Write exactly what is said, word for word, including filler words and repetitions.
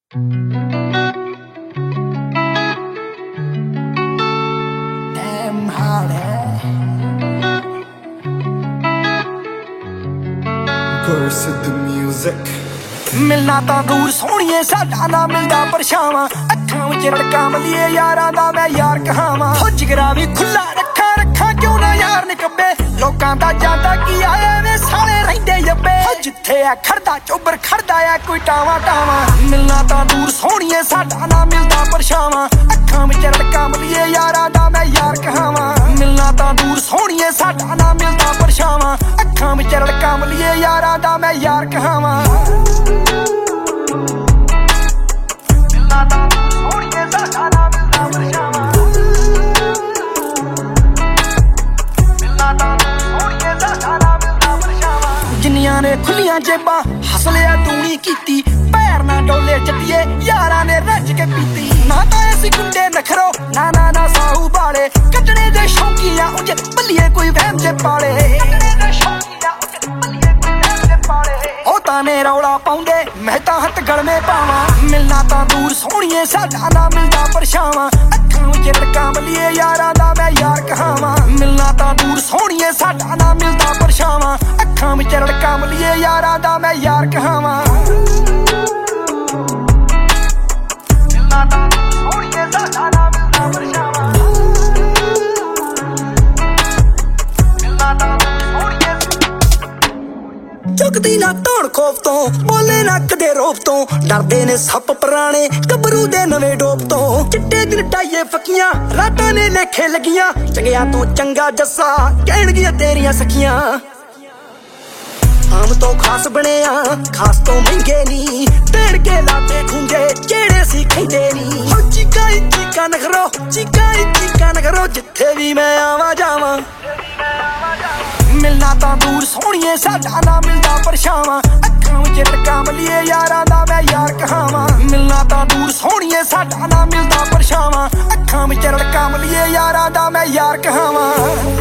Damn hard है Cursed the music मिलना तां दूर सोहणीए साडा ना मिलदा परछावां अखां विच रड़का मलीए यारां दा मैं यार कहावां हो जिगरा भी खुला रखा रखा क्यों ना यार निकब्बे लोकां दा जांदा की आए वे साले रहिंदे यब्बे हो जिथे आ खड़दा चोबर खड़दा आ कोई टावां टावां मिलना तां दूर सोहणीए साडा ना मिलदा परछावां अखां विच रड़का मलीए यारां दा मैं यार कहावां मिलना तां दूर सोहणीए साडा ना मिलदा परछावां अखां विच रड़का मलीए यारां दा मैं यार कहावां जिन्नियां ने खुलियां जेबां हसलिया तूनी कीती पैर ना डोले चटिए यारां ने रज के पीती ना तां असीं गुंडे नखरो ना ना ना साहू बाले कटने दे शौकीया उज बल्लिए कोई वहम जे पाले ओ ताने रौला पाउंदे मैं तां हत्थ गल में पावां मिलना तां दूर सोहणीए साडा ना मिलदा परछावां अखां विच रड़का मलीए यारां दा मैं यार कहावां मिलना तां दूर सोहणीए साडा ना मिलदा परछावां अखां विच रड़का मलीए यारां दा मैं यार कहावां मिलना तां दूर सोहणीए साडा ना मिलदा परछावां मिलना तां दूर सोहणीए चुकदी ना धौण खौफ तो बोले ना कदे रोप तो डरदे ने सप पुराने गबरू दे नवे डोप तो चिट्टे दिन टाइए फकियां रातां ने लेखे लगियां चंगिया तो चंगा जस्सा कहणगियां तेरियां सखियां आम तो खास बनिया खास तो महंगे नी तेर के लाते खूंगे जेड़े सी खैंदे नी हो चीका चीका नखरो चीका चीका नखरो जिथे भी मैं आवां जावां मिलना तां दूर सोहणीए साडा ना मिलदा परछावां अखां विच रड़का मलीए यारां दा मैं यार कहावां मिलना तां दूर सोहणीए साडा ना मिलदा परछावां अखां विच रड़का मलीए यारां दा मैं यार कहावां